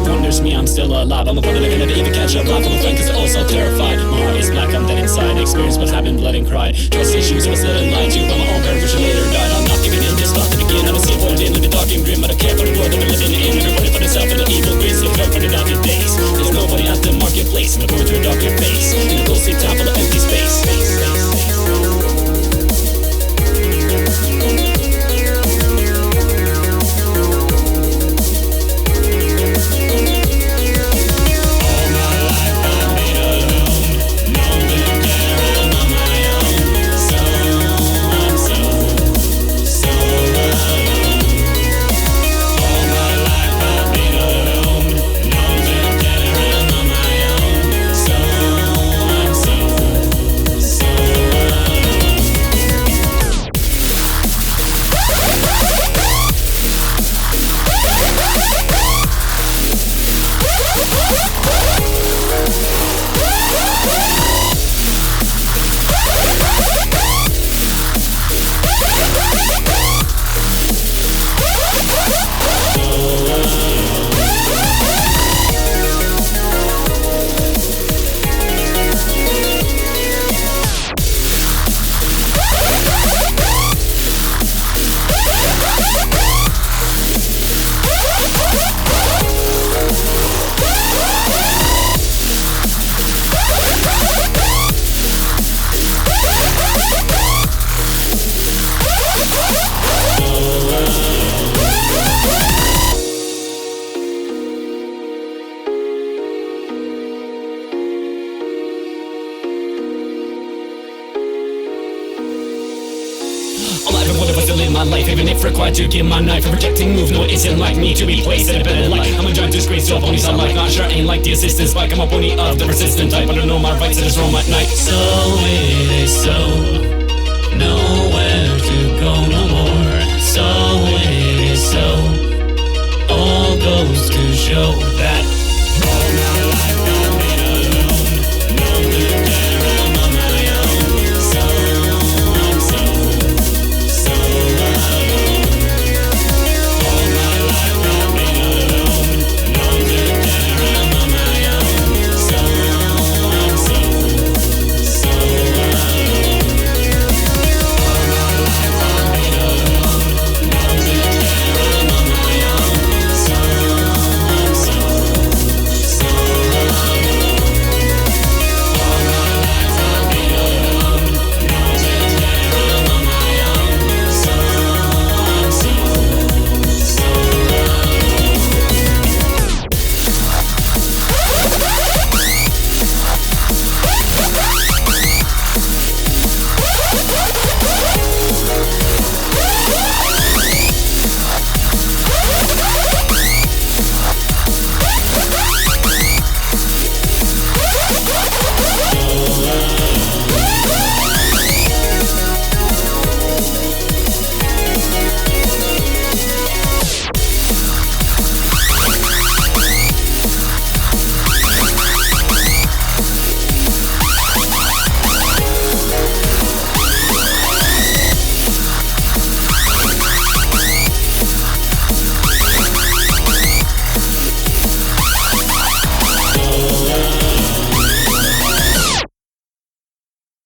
wonders me, I'm still alive. I'm a brother that can never even catch up. Life full of fun, cause they're all so terrified. My heart is black, I'm dead inside. Experience what happened, blood and cried. Trust issues, I was led and lied to by my own parent, which later died. I'm not giving in, this thought to begin. I don't see a point in living dark and grim. I don't care for the world that we're living in. Everybody for themselves and the evil grace. Look out for the darkest days. There's nobody at the marketplace. I'm going through a darker face. In a ghostly town full of empty space. Alive and whatever still in my life, even if required to give my knife. And protecting move, no, it isn't like me to be placed in a better light. I'm a giant disgrace to ponies, I'm like, not sure, ain't like the assistance bike. I'm a pony of the persistent type, I don't know my rights, I just roam at night. So it is so, nowhere to go no more. So it is so, all goes to show that